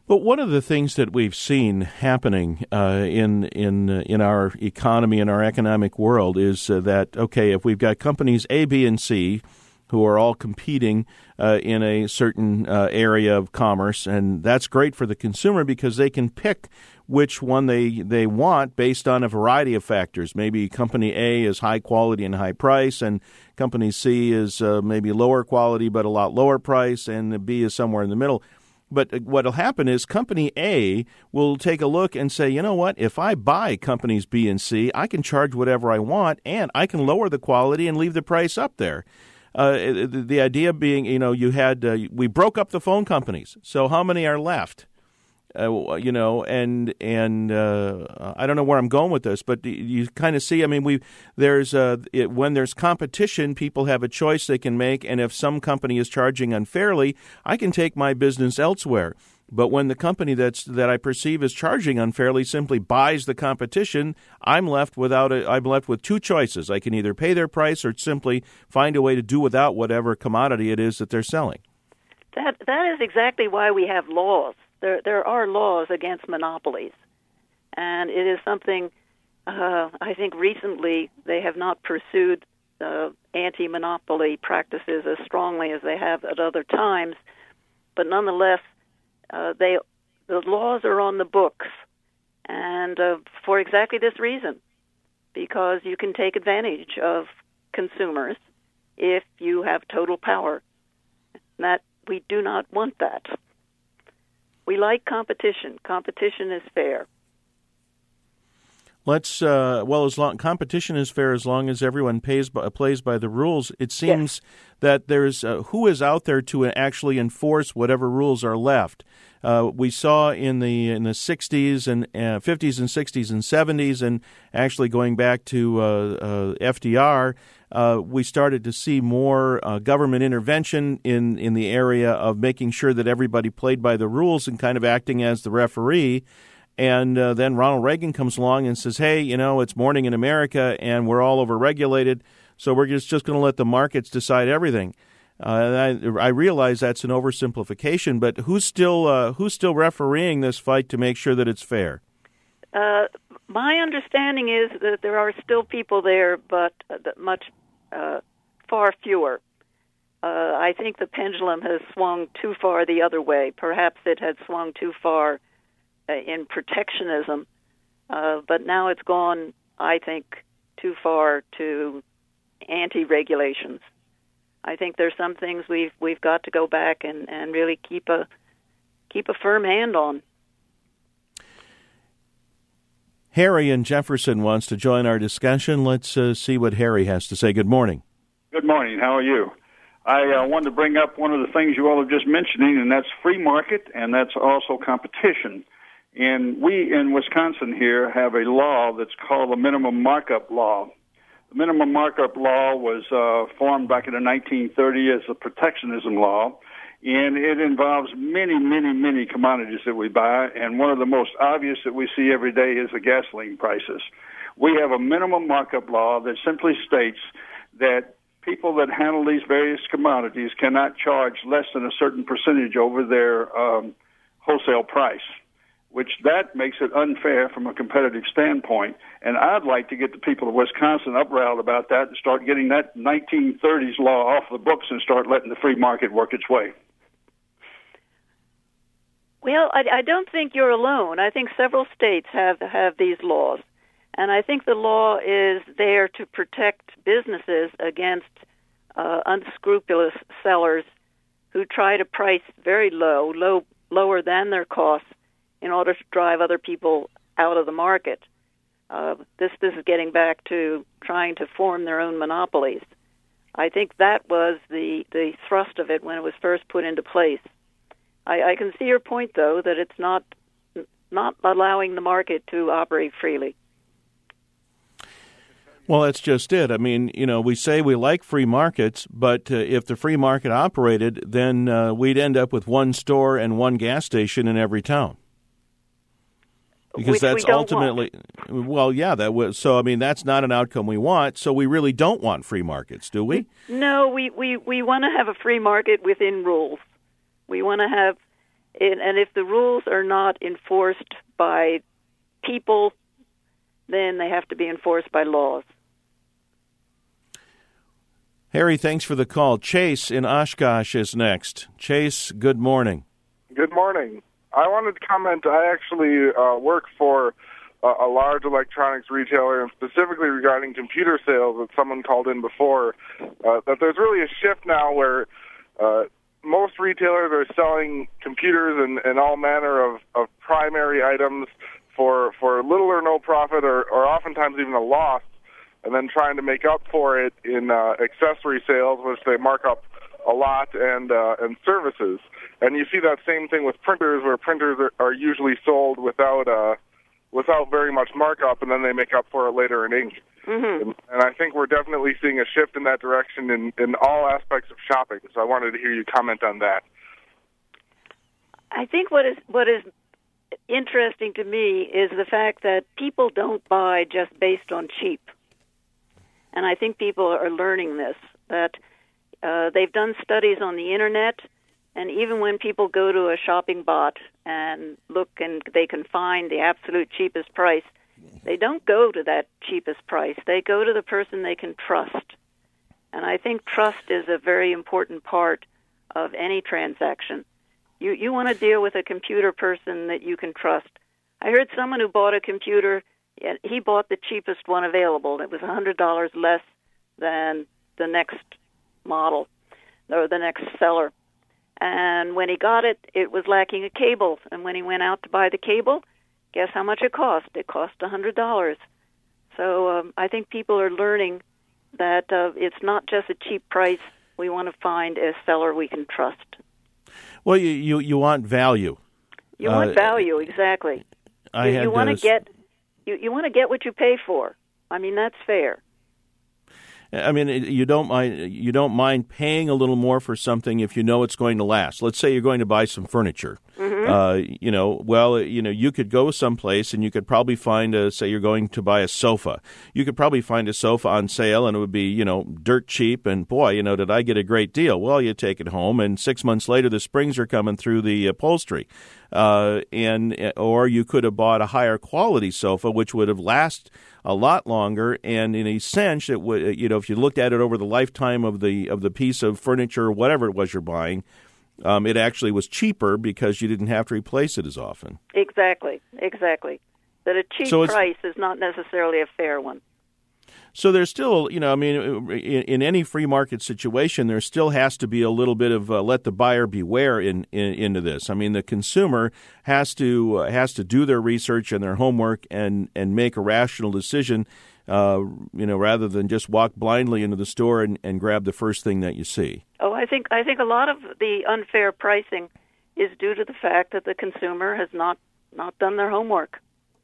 [SPEAKER 1] But one of the things that we've seen happening uh, in in uh, in our economy, in our economic world, is uh, that, okay, if we've got companies A, B, and C who are all competing uh, in a certain uh, area of commerce, and that's great for the consumer because they can pick which one they, they want based on a variety of factors. Maybe company A is high quality and high price, and company C is uh, maybe lower quality but a lot lower price, and B is somewhere in the middle. But what will happen is company A will take a look and say, you know what, if I buy companies B and C, I can charge whatever I want, and I can lower the quality and leave the price up there. Uh, the, the idea being, you know, you had, uh, we broke up the phone companies. So how many are left? Uh, you know, and and uh, I don't know where I'm going with this, but you kind of see. I mean, we there's uh, it, when there's competition, people have a choice they can make, and if some company is charging unfairly, I can take my business elsewhere. But when the company that's that I perceive as charging unfairly simply buys the competition, I'm left without a, I'm left with two choices. I can either pay their price or simply find a way to do without whatever commodity it is that they're selling.
[SPEAKER 2] That that is exactly why we have laws. There there are laws against monopolies, and it is something uh, I think recently they have not pursued uh, anti-monopoly practices as strongly as they have at other times, but nonetheless, uh, they the laws are on the books, and uh, for exactly this reason, because you can take advantage of consumers if you have total power. That we do not want that. We like competition. Competition is fair.
[SPEAKER 1] Let's uh, well, as long competition is fair as long as everyone pays by, plays by the rules. It seems yes. that there's uh, who is out there to actually enforce whatever rules are left. Uh, we saw in the in the sixties and uh, fifties and sixties and seventies, and actually going back to uh, uh, F D R, uh, we started to see more uh, government intervention in in the area of making sure that everybody played by the rules and kind of acting as the referee. And uh, then Ronald Reagan comes along and says, hey, you know, it's morning in America and we're all overregulated, so we're just, just going to let the markets decide everything. Uh, I, I realize that's an oversimplification, but who's still uh, who's still refereeing this fight to make sure that it's fair?
[SPEAKER 2] Uh, my understanding is that there are still people there, but uh, much uh, far fewer. Uh, I think the pendulum has swung too far the other way. Perhaps it had swung too far in protectionism, uh, but now it's gone, I think, too far to anti-regulations. I think there's some things we've we've got to go back and, and really keep a keep a firm hand on.
[SPEAKER 1] Harry in Jefferson wants to join our discussion. Let's uh, see what Harry has to say. Good morning.
[SPEAKER 9] Good morning. How are you? I uh, wanted to bring up one of the things you all have just mentioning, and that's free market, and that's also competition. And we in Wisconsin here have a law that's called the minimum markup law. The minimum markup law was uh, formed back in the nineteen thirties as a protectionism law, and it involves many, many, many commodities that we buy, and one of the most obvious that we see every day is the gasoline prices. We have a minimum markup law that simply states that people that handle these various commodities cannot charge less than a certain percentage over their um, wholesale price, which that makes it unfair from a competitive standpoint. And I'd like to get the people of Wisconsin uproused about that and start getting that nineteen thirties law off the books and start letting the free market work its way.
[SPEAKER 2] Well, I, I don't think you're alone. I think several states have, have these laws. And I think the law is there to protect businesses against uh, unscrupulous sellers who try to price very low, low, lower than their costs, in order to drive other people out of the market. Uh, this this is getting back to trying to form their own monopolies. I think that was the, the thrust of it when it was first put into place. I, I can see your point, though, that it's not not allowing the market to operate freely.
[SPEAKER 1] Well, that's just it. I mean, you know, we say we like free markets, but uh, if the free market operated, then uh, we'd end up with one store and one gas station in every town. Because
[SPEAKER 2] Which
[SPEAKER 1] that's
[SPEAKER 2] we don't
[SPEAKER 1] ultimately,
[SPEAKER 2] want.
[SPEAKER 1] well, yeah, that was, so I mean, that's not an outcome we want, so we really don't want free markets, do we?
[SPEAKER 2] No, we, we, we want to have a free market within rules. We want to have And, and if the rules are not enforced by people, then they have to be enforced by laws.
[SPEAKER 1] Harry, thanks for the call. Chase in Oshkosh is next. Chase, good morning.
[SPEAKER 10] Good morning. I wanted to comment. I actually uh, work for a, a large electronics retailer, and specifically regarding computer sales that someone called in before, uh, that there's really a shift now where uh, most retailers are selling computers and, and all manner of, of primary items for, for little or no profit, or, or oftentimes even a loss, and then trying to make up for it in uh, accessory sales, which they mark up a lot, and uh, and services. And you see that same thing with printers, where printers are, are usually sold without uh, without very much markup, and then they make up for it later in ink.
[SPEAKER 2] Mm-hmm.
[SPEAKER 10] And, and I think we're definitely seeing a shift in that direction in, in all aspects of shopping. So I wanted to hear you comment on that.
[SPEAKER 2] I think what is what is interesting to me is the fact that people don't buy just based on cheap. And I think people are learning this, that uh, they've done studies on the Internet, and even when people go to a shopping bot and look and they can find the absolute cheapest price, they don't go to that cheapest price. They go to the person they can trust. And I think trust is a very important part of any transaction. You you want to deal with a computer person that you can trust. I heard someone who bought a computer, he bought the cheapest one available. It was one hundred dollars less than the next model or the next seller. And when he got it, it was lacking a cable. And when he went out to buy the cable, guess how much it cost? It cost one hundred dollars. So um, I think people are learning that uh, it's not just a cheap price. We want to find a seller we can trust.
[SPEAKER 1] Well, you, you, you want value.
[SPEAKER 2] You want
[SPEAKER 1] uh,
[SPEAKER 2] value, exactly.
[SPEAKER 1] I
[SPEAKER 2] you
[SPEAKER 1] had
[SPEAKER 2] you want to
[SPEAKER 1] this...
[SPEAKER 2] get you, you want to get what you pay for. I mean, that's fair.
[SPEAKER 1] I mean, you don't mind you don't mind paying a little more for something if you know it's going to last. Let's say you're going to buy some furniture.
[SPEAKER 2] Mm-hmm.
[SPEAKER 1] Uh, you know, well, you know, you could go someplace and you could probably find a, say you're going to buy a sofa. You could probably find a sofa on sale and it would be, you know, dirt cheap. And boy, you know, did I get a great deal? Well, you take it home and six months later the springs are coming through the upholstery. Uh, and or you could have bought a higher quality sofa, which would have lasted a lot longer, and in a sense, it would, you know, if you looked at it over the lifetime of the of the piece of furniture or whatever it was you're buying, um, it actually was cheaper because you didn't have to replace it as often.
[SPEAKER 2] Exactly, exactly. That a cheap
[SPEAKER 1] so
[SPEAKER 2] price is not necessarily a fair one.
[SPEAKER 1] So there's still, you know, I mean, in, in any free market situation, there still has to be a little bit of uh, let the buyer beware in, in into this. I mean, the consumer has to uh, has to do their research and their homework and, and make a rational decision, uh, you know, rather than just walk blindly into the store and, and grab the first thing that you see.
[SPEAKER 2] Oh, I think I think a lot of the unfair pricing is due to the fact that the consumer has not, not done their homework.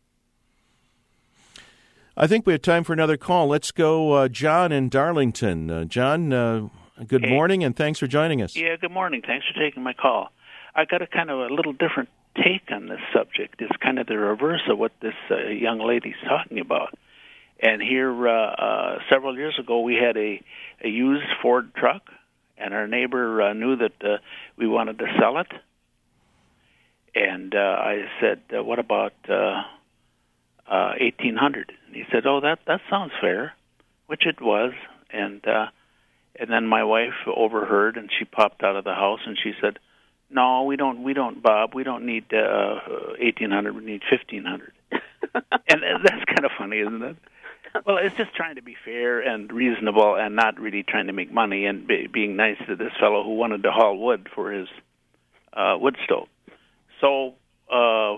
[SPEAKER 1] I think we have time for another call. Let's go, uh, John in Darlington. Uh, John, uh, good
[SPEAKER 11] hey.
[SPEAKER 1] morning, and thanks for joining us.
[SPEAKER 11] Yeah, good morning. Thanks for taking my call. I got a kind of a little different take on this subject. It's kind of the reverse of what this uh, young lady's talking about. And here, uh, uh, several years ago, we had a, a used Ford truck, and our neighbor uh, knew that uh, we wanted to sell it. And uh, I said, uh, what about... Uh, Uh, eighteen hundred, and he said, "Oh, that that sounds fair," which it was. And uh, and then my wife overheard, and she popped out of the house, and she said, "No, we don't, we don't, Bob. We don't need uh, eighteen hundred. We need fifteen hundred." and, and that's kind of funny, isn't it? Well, it's just trying to be fair and reasonable, and not really trying to make money, and be, being nice to this fellow who wanted to haul wood for his uh, wood stove. So. Uh,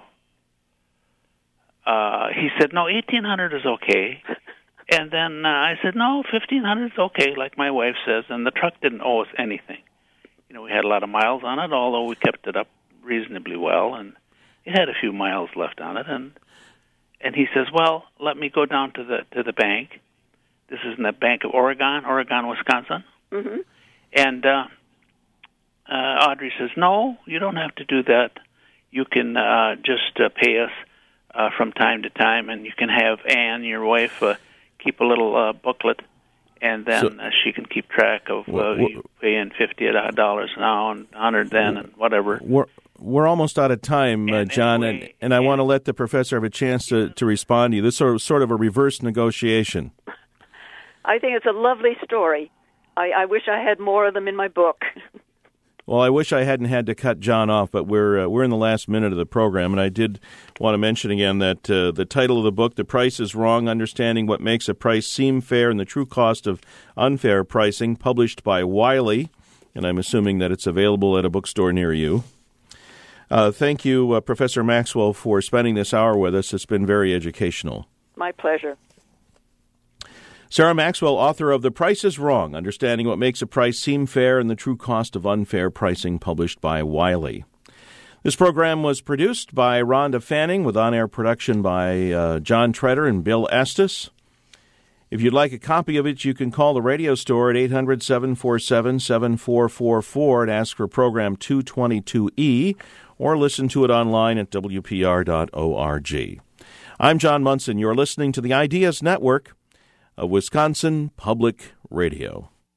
[SPEAKER 11] Uh, he said, no, eighteen hundred is okay. And then uh, I said, no, fifteen hundred is okay, like my wife says. And the truck didn't owe us anything. You know, we had a lot of miles on it, although we kept it up reasonably well. And it had a few miles left on it. And and he says, well, let me go down to the to the bank. This is in the Bank of Oregon, Oregon, Wisconsin.
[SPEAKER 2] Mm-hmm.
[SPEAKER 11] And uh, uh, Audrey says, no, you don't have to do that. You can uh, just uh, pay us Uh, from time to time, and you can have Ann, your wife, uh, keep a little uh, booklet, and then so, uh, she can keep track of uh, wh- wh- you paying fifty dollars now and one hundred then and whatever.
[SPEAKER 1] Were, we're almost out of time, uh, John, and, and, and I want to let the professor have a chance to, to respond to you. This is sort of a reverse negotiation.
[SPEAKER 2] I think it's a lovely story. I, I wish I had more of them in my book.
[SPEAKER 1] Well, I wish I hadn't had to cut John off, but we're uh, we're in the last minute of the program, and I did want to mention again that uh, the title of the book, The Price is Wrong, Understanding What Makes a Price Seem Fair and the True Cost of Unfair Pricing, published by Wiley, and I'm assuming that it's available at a bookstore near you. Uh, thank you, uh, Professor Maxwell, for spending this hour with us. It's been very educational.
[SPEAKER 2] My pleasure.
[SPEAKER 1] Sarah Maxwell, author of The Price is Wrong, Understanding What Makes a Price Seem Fair and the True Cost of Unfair Pricing, published by Wiley. This program was produced by Rhonda Fanning, with on-air production by uh, John Treader and Bill Estes. If you'd like a copy of it, you can call the radio store at eight hundred, seven four seven, seven four four four and ask for program two twenty-two E, or listen to it online at w p r dot org. I'm John Munson. You're listening to the Ideas Network of Wisconsin Public Radio.